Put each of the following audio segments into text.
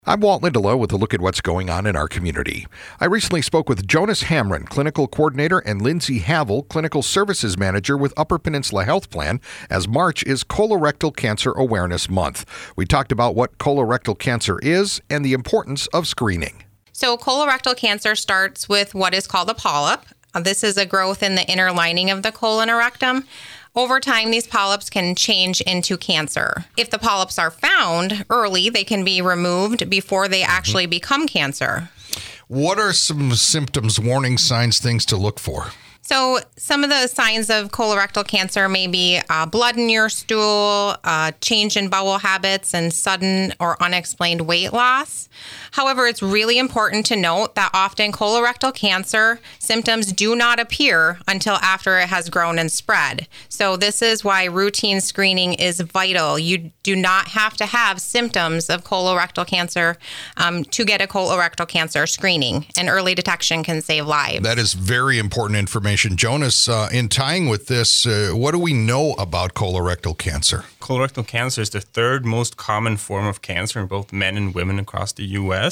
I'm Walt Lindelof with a look at what's going on in our community. I recently spoke with Jonas Hamren, Clinical Coordinator, and Lindsay Havel, Clinical Services Manager with Upper Peninsula Health Plan, as March is Colorectal Cancer Awareness Month. We talked about what colorectal cancer is and the importance of screening. So colorectal cancer starts with what is called a polyp. This is a growth in the inner lining of the colon or rectum. Over time, these polyps can change into cancer. If the polyps are found early, they can be removed before they actually become cancer. What are some symptoms, warning signs, things to look for? So some of the signs of colorectal cancer may be blood in your stool, change in bowel habits, and sudden or unexplained weight loss. However, it's really important to note that often colorectal cancer symptoms do not appear until after it has grown and spread. So this is why routine screening is vital. You do not have to have symptoms of colorectal cancer to get a colorectal cancer screening, and early detection can save lives. That is very important information. Jonas, in tying with this, what do we know about colorectal cancer? Colorectal cancer is the third most common form of cancer in both men and women across the U.S.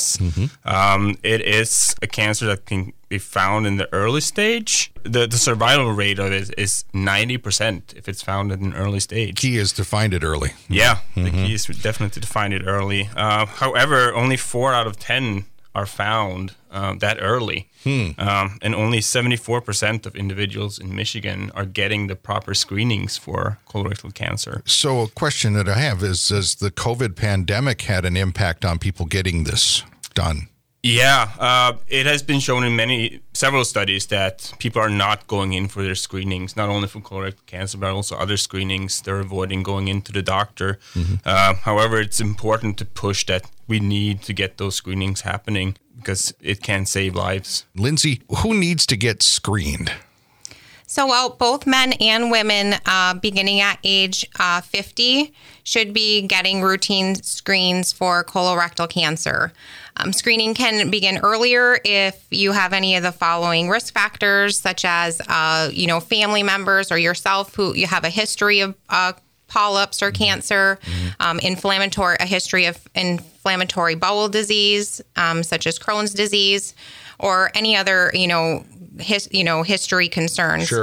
It is a cancer that can be found in the early stage. The survival rate of it is 90% if it's found at an early stage. Key is to find it early. Yeah, the key is definitely to find it early. However, only 4 out of 10 are found that early. And only 74% of individuals in Michigan are getting the proper screenings for colorectal cancer. So a question that I have is, has the COVID pandemic had an impact on people getting this done? Yeah, it has been shown in several studies that people are not going in for their screenings, not only for colorectal cancer, but also other screenings. They're avoiding going into the doctor. However, it's important to push that we need to get those screenings happening because it can save lives. Lindsay, who needs to get screened? So both men and women beginning at age 50 should be getting routine screens for colorectal cancer. Screening can begin earlier if you have any of the following risk factors, such as family members or yourself who you have a history of polyps or cancer, a history of inflammatory bowel disease, such as Crohn's disease, or any other history concerns. Sure.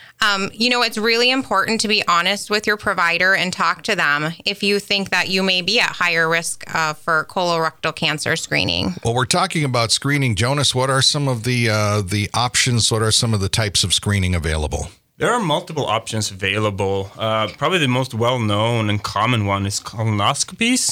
It's really important to be honest with your provider and talk to them if you think that you may be at higher risk for colorectal cancer screening. Well, we're talking about screening. Jonas, what are some of the options? What are some of the types of screening available? There are multiple options available. Probably the most well-known and common one is colonoscopies,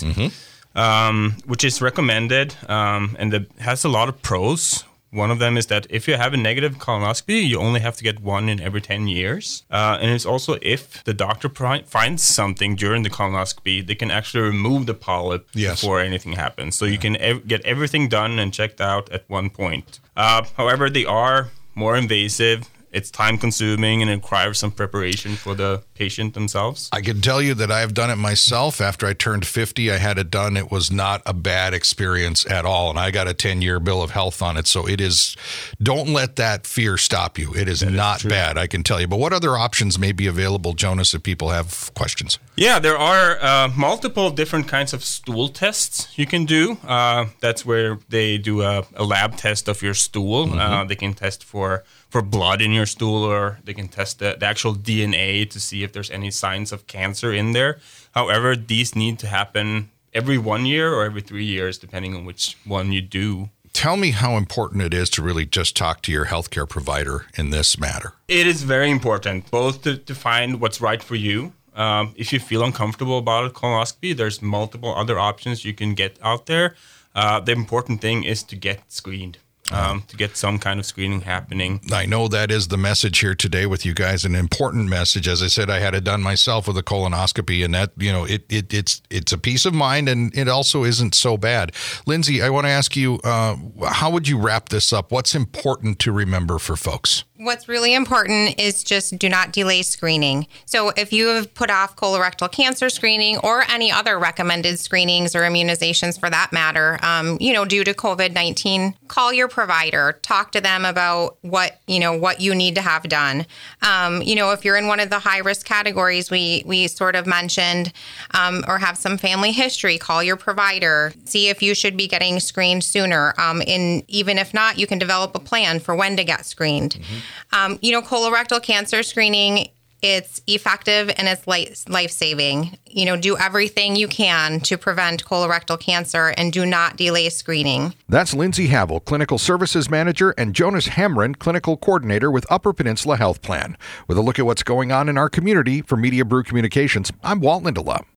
which is recommended and it has a lot of pros. One of them is that if you have a negative colonoscopy, you only have to get one in every 10 years. And it's also if the doctor finds something during the colonoscopy, they can actually remove the polyp before anything happens. So you can get everything done and checked out at one point. However, they are more invasive. It's time-consuming and it requires some preparation for the patient themselves. I can tell you that I have done it myself. After I turned 50, I had it done. It was not a bad experience at all, and I got a 10-year bill of health on it. So it is, don't let that fear stop you. It is not bad, I can tell you. But what other options may be available, Jonas, if people have questions? Yeah, there are multiple different kinds of stool tests you can do. That's where they do a lab test of your stool. They can test for blood in your stool, or they can test the actual DNA to see if there's any signs of cancer in there. However, these need to happen every 1 year or every 3 years, depending on which one you do. Tell me how important it is to really just talk to your healthcare provider in this matter. It is very important, both to find what's right for you. If you feel uncomfortable about a colonoscopy, there's multiple other options you can get out there. The important thing is to get screened. To get some kind of screening happening. I know that is the message here today with you guys, an important message. As I said, I had it done myself with a colonoscopy, and that, it's a peace of mind, and it also isn't so bad. Lindsay, I want to ask you, how would you wrap this up? What's important to remember for folks? What's really important is just do not delay screening. So if you have put off colorectal cancer screening or any other recommended screenings or immunizations for that matter, due to COVID-19, call your provider, talk to them about what you need to have done. If you're in one of the high risk categories we sort of mentioned, or have some family history, call your provider, see if you should be getting screened sooner. Even if not, you can develop a plan for when to get screened. Colorectal cancer screening, it's effective and it's life-saving. Do everything you can to prevent colorectal cancer and do not delay screening. That's Lindsay Havel, Clinical Services Manager, and Jonas Hamren, Clinical Coordinator with Upper Peninsula Health Plan. With a look at what's going on in our community, for Media Brew Communications, I'm Walt Lindela.